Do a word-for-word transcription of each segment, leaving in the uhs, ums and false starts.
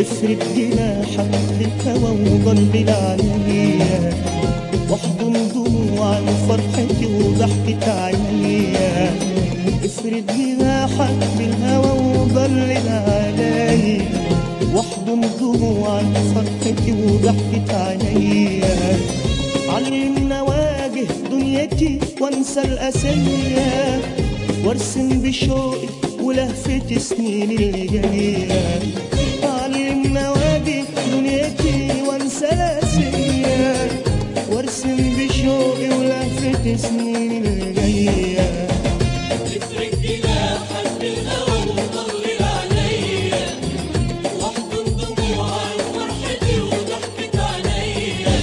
افرد جناحك للهوى وضلل عليا، واحضن دموع فرحتي وضحكة عينيا. افرد جناحك للهوى وضلل عليا، واحضن دموع فرحتي وضحكة عينيا. علمنا واجه دنيتي وانسى القاسية، وارسم بشوقي ولهفة سنين اللي جاية. علمنا واجه دنيتي وانسى القاسية، وارسم بشوقي ولهفة سنين اللي جاية. افرد جناحك بالهوى وضلل عليا، واحضن دموع فرحتي وضحكة عينيا.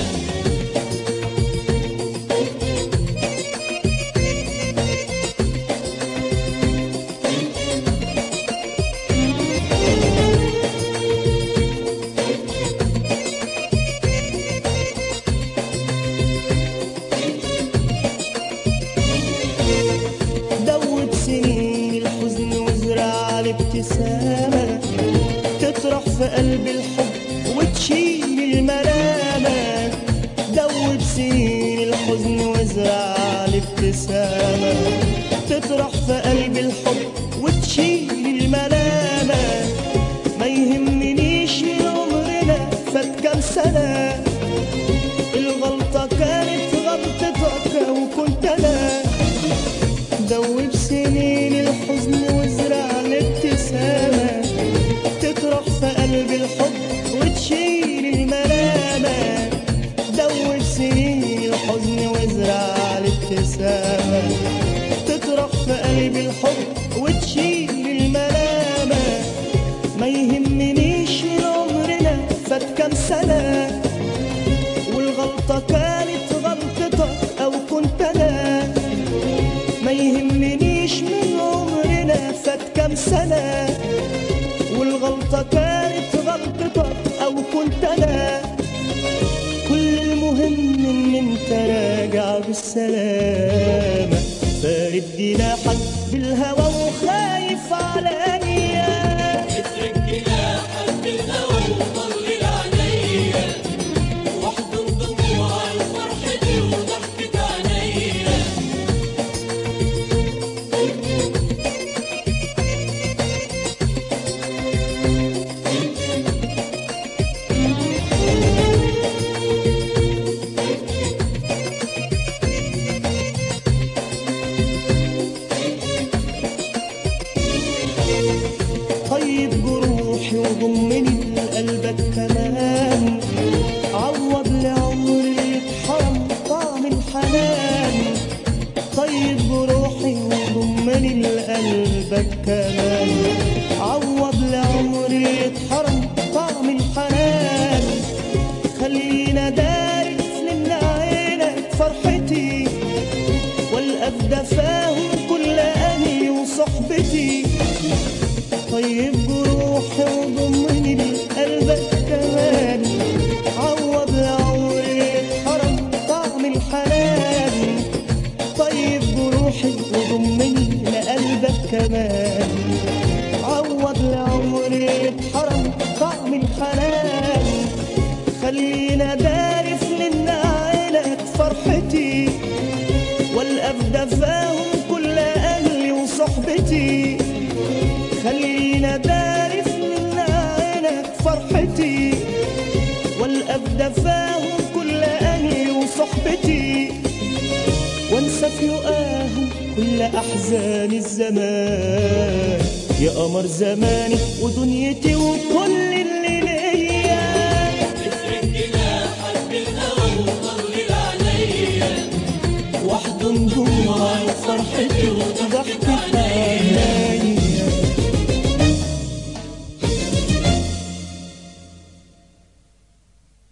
دوب سنين الحزن وازرع الابتسامة، تطرح في قلب الحب وتشيل الملامة. دوب سنين الحزن وازرع الابتسامة، تطرح في قلب الحب وتشيل الملامة. ما يهمنيش من عمرنا فات كام سنة، الغلطة كانت غلطتك وكنت أنا. دوب سنين الحزن وازرع الابتسامة، تطرح في قلب الحب وتشيل الملامة. دوب سنين الحزن وازرع الابتسامة، تطرح في قلب الحب وتشيل الملامة. ما يهمنيش من عمرنا فات كام سنة، والغلطة كانت غلطتك أو كنت أنا. ما يهمنيش من عمرنا فات كام سنة، والغلطة كانت غلطتك أو كنت أنا. كل المهم إن أنت راجع بالسلامة، فارد جناحك بالهوى وخايف عليا. افرد جناحك بالهوى وضلل عليا، واحضن دموع فرحتي وضحكة عينيا. طيب جروحي وضمني لقلبك كمان، عوض لعمري اللي اتحرم طعم الحنان. طيب جروحي وضمني لقلبك كمان، عوض لعمري اللي اتحرم طعم الحنان. خلينا دارس من عينك فرحتي، والقى في دفاهم كل أهلي وصحبتي. طيب جروحي وضمني لقلبك كمان، عوض لعمري اتحرم طعم الحنان. طيب جروحي وضمني لقلبك كمان، عوض لعمري اتحرم طعم الحنان. خلينا دارس من عينك فرحتي، والقى في دفاهم كل أهلي وصحبتي. خلينا دارس من عينك فرحتي، والقى في دفاهم كل أهلي وصحبتي. وانسى في لقاهم كل أحزان الزمان، يا قمر زماني ودنيتي وكل